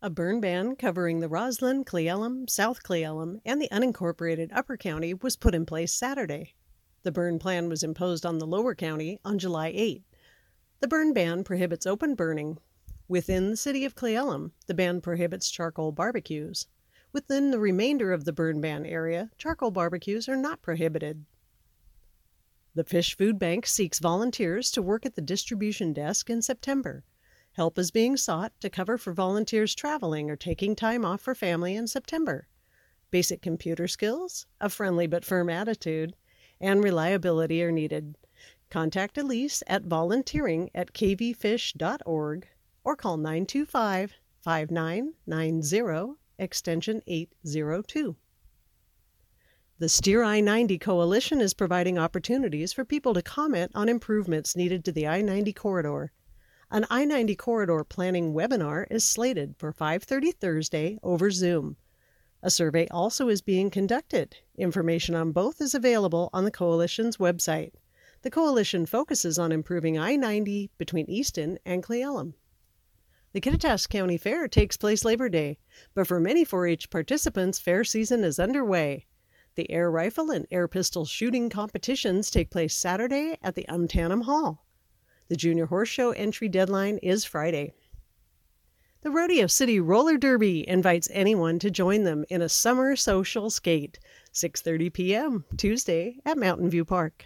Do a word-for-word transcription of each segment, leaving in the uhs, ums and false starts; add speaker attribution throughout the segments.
Speaker 1: A burn ban covering the Roslyn, Cle Elum, South Cle Elum, and the unincorporated Upper County was put in place Saturday. The burn plan was imposed on the Lower County on July eighth. The burn ban prohibits open burning. Within the city of Cle Elum, the ban prohibits charcoal barbecues. Within the remainder of the burn ban area, charcoal barbecues are not prohibited. The Fish Food Bank seeks volunteers to work at the distribution desk in September. Help is being sought to cover for volunteers traveling or taking time off for family in September. Basic computer skills, a friendly but firm attitude, and reliability are needed. Contact Elise at volunteering at k v fish dot org or call nine two five, five nine nine zero, extension eight zero two. The Steer I ninety Coalition is providing opportunities for people to comment on improvements needed to the I ninety corridor. An I ninety corridor planning webinar is slated for five thirty Thursday over Zoom. A survey also is being conducted. Information on both is available on the Coalition's website. The Coalition focuses on improving I ninety between Easton and Cle Elum. The Kittitas County Fair takes place Labor Day, but for many four H participants, fair season is underway. The air rifle and air pistol shooting competitions take place Saturday at the Umtanum Hall. The Junior Horse Show entry deadline is Friday. The Rodeo City Roller Derby invites anyone to join them in a summer social skate, six thirty p.m. Tuesday at Mountain View Park.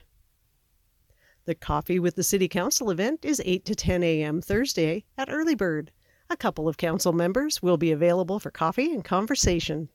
Speaker 1: The Coffee with the City Council event is eight to ten a.m. Thursday at Early Bird. A couple of council members will be available for coffee and conversation.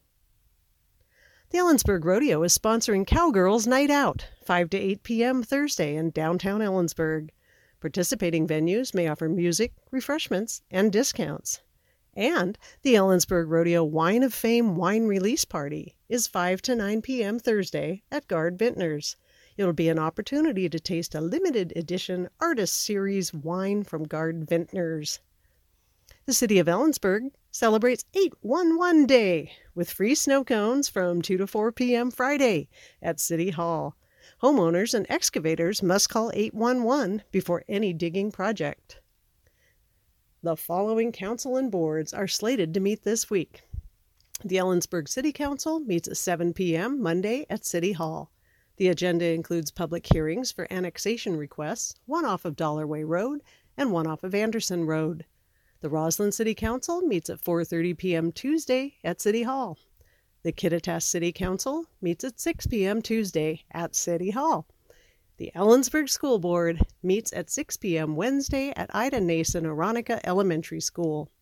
Speaker 1: The Ellensburg Rodeo is sponsoring Cowgirls Night Out, five to eight p.m. Thursday in downtown Ellensburg. Participating venues may offer music, refreshments, and discounts. And the Ellensburg Rodeo Wine of Fame Wine Release Party is five to nine p.m. Thursday at Gard Vintners. It'll be an opportunity to taste a limited edition Artist Series wine from Gard Vintners. The City of Ellensburg celebrates eight one one Day with free snow cones from two to four p.m. Friday at City Hall. Homeowners and excavators must call eight one one before any digging project. The following council and boards are slated to meet this week. The Ellensburg City Council meets at seven p.m. Monday at City Hall. The agenda includes public hearings for annexation requests, one off of Dollarway Road and one off of Anderson Road. The Roslyn City Council meets at four thirty p.m. Tuesday at City Hall. The Kittitas City Council meets at six p.m. Tuesday at City Hall. The Ellensburg School Board meets at six p.m. Wednesday at Ida Nason Aronica Elementary School.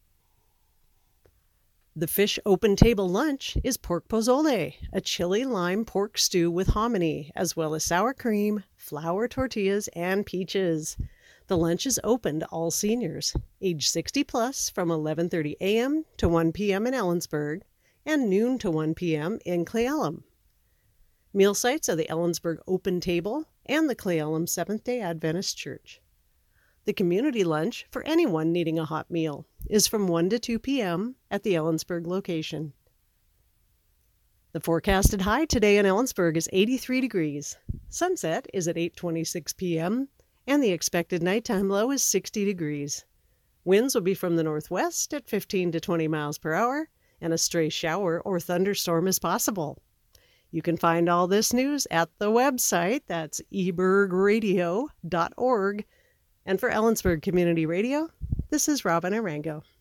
Speaker 1: The Fish Open Table Lunch is pork pozole, a chili lime pork stew with hominy, as well as sour cream, flour tortillas, and peaches. The lunch is open to all seniors, age sixty plus, from eleven thirty a.m. to one p.m. in Ellensburg, and noon to one p.m. in Cle Elum. Meal sites are the Ellensburg Open Table and the Cle Elum Seventh-day Adventist Church. The community lunch for anyone needing a hot meal is from one to two p.m. at the Ellensburg location. The forecasted high today in Ellensburg is eighty-three degrees. Sunset is at eight twenty-six p.m. and the expected nighttime low is sixty degrees. Winds will be from the northwest at fifteen to twenty miles per hour, and a stray shower or thunderstorm is possible. You can find all this news at the website, that's e burg radio dot org. And for Ellensburg Community Radio, this is Robin Arango.